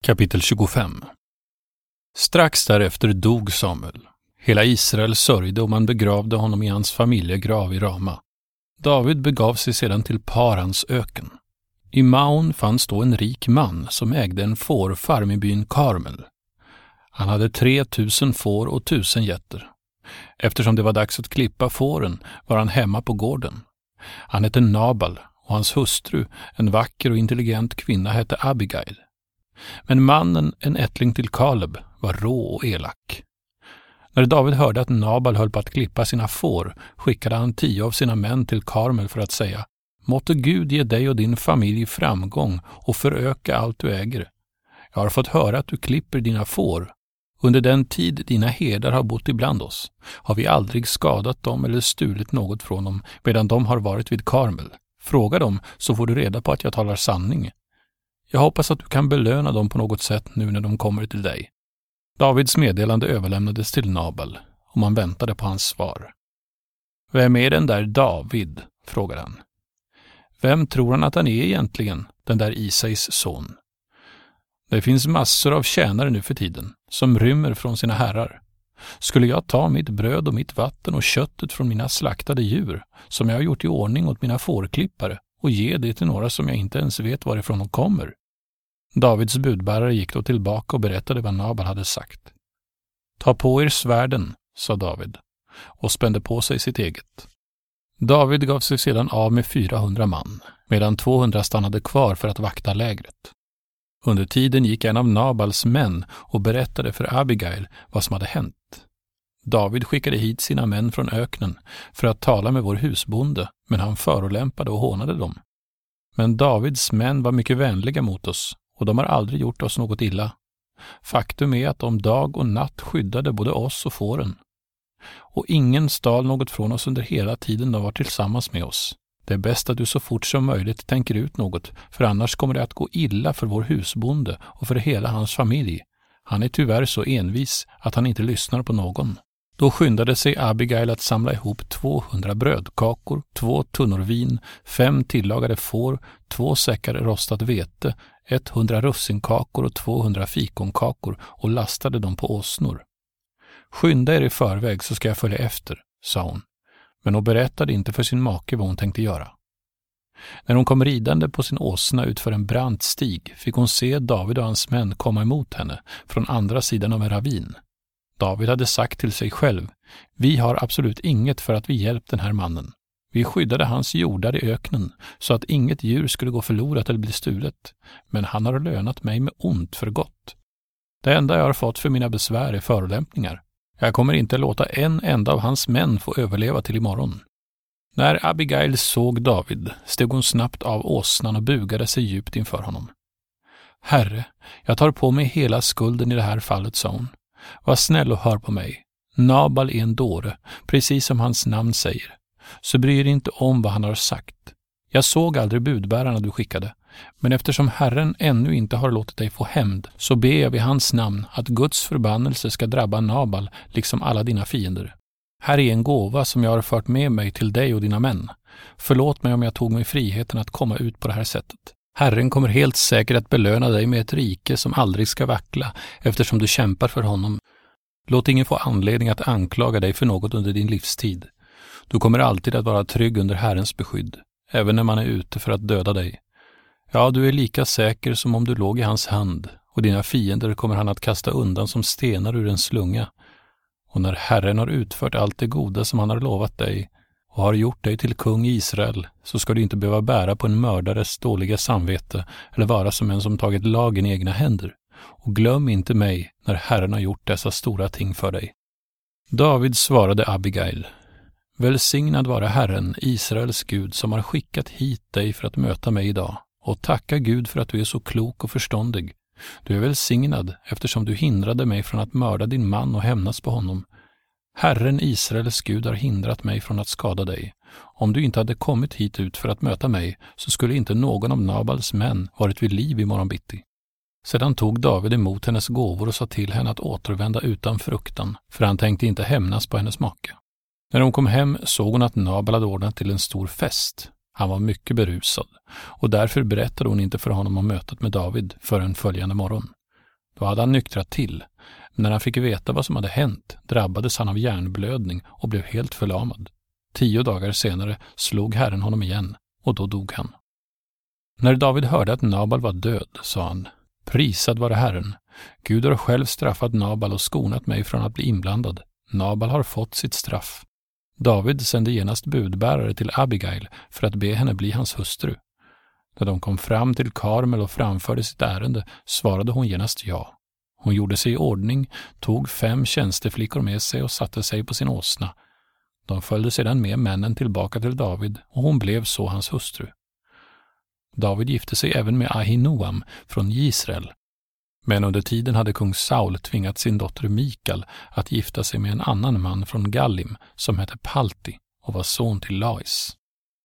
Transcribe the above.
Kapitel 25. Strax därefter dog Samuel. Hela Israel sörjde och man begravde honom i hans familjegrav i Rama. David begav sig sedan till Parans öken. I Maon fanns då en rik man som ägde en fårfarm i byn Karmel. Han hade 3000 får och 1000 getter. Eftersom det var dags att klippa fåren var han hemma på gården. Han hette Nabal och hans hustru, en vacker och intelligent kvinna, hette Abigail. Men mannen, en ättling till Kaleb, var rå och elak. När David hörde att Nabal höll på att klippa sina får skickade han 10 av sina män till Karmel för att säga: Måtte Gud ge dig och din familj framgång och föröka allt du äger. Jag har fått höra att du klipper dina får. Under den tid dina herdar har bott ibland oss har vi aldrig skadat dem eller stulit något från dem medan de har varit vid Karmel. Fråga dem så får du reda på att jag talar sanning. Jag hoppas att du kan belöna dem på något sätt nu när de kommer till dig. Davids meddelande överlämnades till Nabal och man väntade på hans svar. Vem är den där David? Frågade han. Vem tror han att han är egentligen, den där Isais son? Det finns massor av tjänare nu för tiden som rymmer från sina herrar. Skulle jag ta mitt bröd och mitt vatten och köttet från mina slaktade djur som jag har gjort i ordning åt mina fårklippare och ge det till några som jag inte ens vet varifrån de kommer? Davids budbärare gick då tillbaka och berättade vad Nabal hade sagt. Ta på er svärden, sa David, och spände på sig sitt eget. David gav sig sedan av med 400 man, medan 200 stannade kvar för att vakta lägret. Under tiden gick en av Nabals män och berättade för Abigail vad som hade hänt. David skickade hit sina män från öknen för att tala med vår husbonde, men han förolämpade och hånade dem. Men Davids män var mycket vänliga mot oss och de har aldrig gjort oss något illa. Faktum är att de dag och natt skyddade både oss och fåren. Och ingen stal något från oss under hela tiden de var tillsammans med oss. Det är bäst att du så fort som möjligt tänker ut något, för annars kommer det att gå illa för vår husbonde och för hela hans familj. Han är tyvärr så envis att han inte lyssnar på någon. Då skyndade sig Abigail att samla ihop 200 brödkakor, 2 tunnor vin, 5 tillagade får, 2 säckar rostat vete, 100 russinkakor och 200 fikonkakor och lastade dem på åsnor. Skynda er i förväg så ska jag följa efter, sa hon. Men hon berättade inte för sin make vad hon tänkte göra. När hon kom ridande på sin åsna utför en brant stig fick hon se David och hans män komma emot henne från andra sidan av en ravin. David hade sagt till sig själv: vi har absolut inget för att vi hjälpt den här mannen. Vi skyddade hans jordar i öknen så att inget djur skulle gå förlorat eller bli stulet. Men han har lönat mig med ont för gott. Det enda jag har fått för mina besvär är förolämpningar. Jag kommer inte låta en enda av hans män få överleva till imorgon. När Abigail såg David steg hon snabbt av åsnan och bugade sig djupt inför honom. Herre, jag tar på mig hela skulden i det här fallet, sa hon. Var snäll och hör på mig. Nabal är en dåre, precis som hans namn säger. Så bryr dig inte om vad han har sagt. Jag såg aldrig budbärarna du skickade. Men eftersom Herren ännu inte har låtit dig få hämnd så ber jag vid hans namn att Guds förbannelse ska drabba Nabal liksom alla dina fiender. Här är en gåva som jag har fört med mig till dig och dina män. Förlåt mig om jag tog mig friheten att komma ut på det här sättet. Herren kommer helt säkert att belöna dig med ett rike som aldrig ska vackla eftersom du kämpar för honom. Låt ingen få anledning att anklaga dig för något under din livstid. Du kommer alltid att vara trygg under Herrens beskydd, även när man är ute för att döda dig. Ja, du är lika säker som om du låg i hans hand, och dina fiender kommer han att kasta undan som stenar ur en slunga. Och när Herren har utfört allt det goda som han har lovat dig och har gjort dig till kung i Israel, så ska du inte behöva bära på en mördares dåliga samvete eller vara som en som tagit lagen i egna händer. Och glöm inte mig när Herren har gjort dessa stora ting för dig. David svarade Abigail: Välsignad vare Herren, Israels Gud, som har skickat hit dig för att möta mig idag. Och tacka Gud för att du är så klok och förståndig. Du är välsignad eftersom du hindrade mig från att mörda din man och hämnas på honom. Herren Israels Gud har hindrat mig från att skada dig. Om du inte hade kommit hit ut för att möta mig så skulle inte någon av Nabals män varit vid liv i morgon bitti. Sedan tog David emot hennes gåvor och sa till henne att återvända utan fruktan, för han tänkte inte hämnas på hennes make. När hon kom hem såg hon att Nabal hade ordnat till en stor fest. Han var mycket berusad och därför berättade hon inte för honom om mötet med David förrän följande morgon. Då hade han nyktrat till, men när han fick veta vad som hade hänt drabbades han av hjärnblödning och blev helt förlamad. 10 dagar senare slog Herren honom igen, och då dog han. När David hörde att Nabal var död, sa han: prisad vare Herren. Gud har själv straffat Nabal och skonat mig från att bli inblandad. Nabal har fått sitt straff. David sände genast budbärare till Abigail för att be henne bli hans hustru. När de kom fram till Karmel och framförde sitt ärende svarade hon genast ja. Hon gjorde sig i ordning, tog 5 tjänsteflickor med sig och satte sig på sin åsna. De följde sedan med männen tillbaka till David och hon blev så hans hustru. David gifte sig även med Ahinoam från Israel. Men under tiden hade kung Saul tvingat sin dotter Mikal att gifta sig med en annan man från Gallim som hette Palti och var son till Lais.